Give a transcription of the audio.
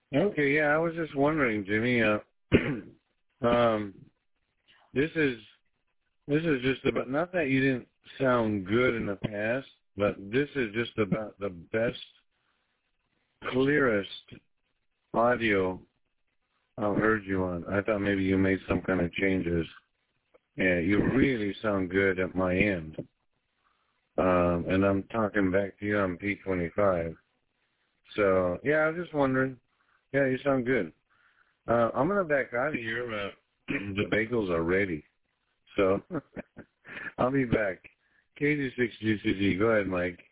Okay, yeah, I was just wondering, Jimmy. Um, this is this is just about not that you didn't sound good in the past, but this is just about the best, clearest audio I've heard you on. I thought maybe you made some kind of changes. Yeah, you really sound good at my end. And I'm talking back to you on P25. So, yeah, I was just wondering. Yeah, you sound good. I'm going to back out of here. The bagels are ready. So, I'll be back. KG6GCG. Go ahead, Mike.